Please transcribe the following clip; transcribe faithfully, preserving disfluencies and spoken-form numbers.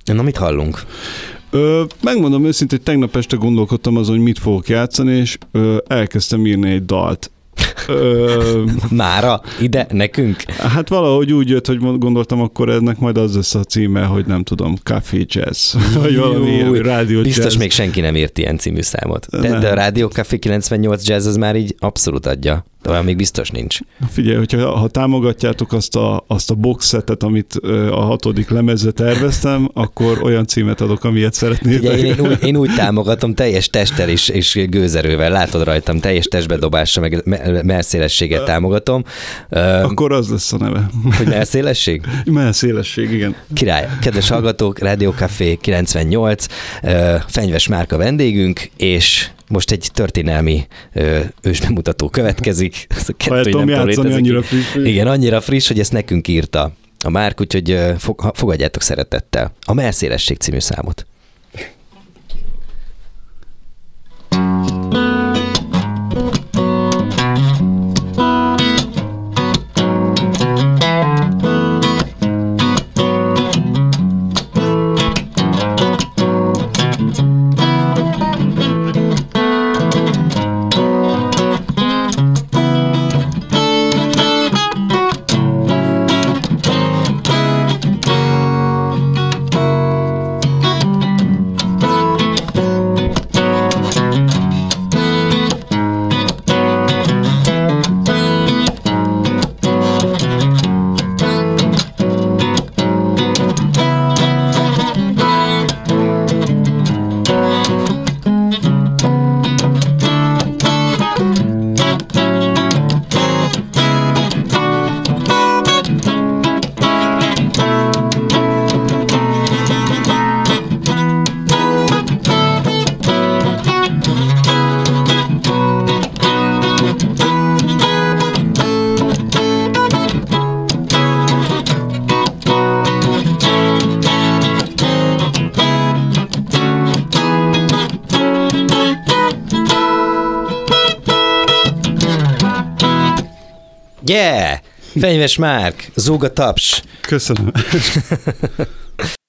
Na, mit hallunk? Ö, megmondom őszintén, hogy tegnap este gondolkodtam azon, hogy mit fogok játszani, és ö, elkezdtem írni egy dalt. Ö, Mára? Ide? Nekünk? Hát valahogy úgy jött, hogy gondoltam, akkor ennek majd az lesz a címe, hogy nem tudom, Café Jazz, vagy valami ilyen rádió jazz. Biztos még senki nem írt ilyen című számot. De, de a Rádió Café kilencvennyolc Jazz az már így abszolút adja. De olyan még biztos nincs. Figyelj, hogyha ha támogatjátok azt a, azt a boxsetet, amit a hatodik lemezre terveztem, akkor olyan címet adok, amilyet szeretnétek. Figyelj, én, úgy, én úgy támogatom teljes testtel és, és gőzerővel. Látod rajtam, teljes testbedobásra, meg mellszélességet támogatom. Akkor az lesz a neve. Hogy mellszélesség? Mellszélesség, igen. Király. Kedves hallgatók, Rádió Café kilencvennyolc, Fenyves Márka vendégünk, és most egy történelmi ö, ősbemutató következik. Ha tudom játszani, annyira friss. Igen, annyira friss, hogy ezt nekünk írta a Márk, úgyhogy ö, fogadjátok szeretettel a Mellszélesség című számot. Yeah! Fenyves Márk, zúg a taps. Köszönöm.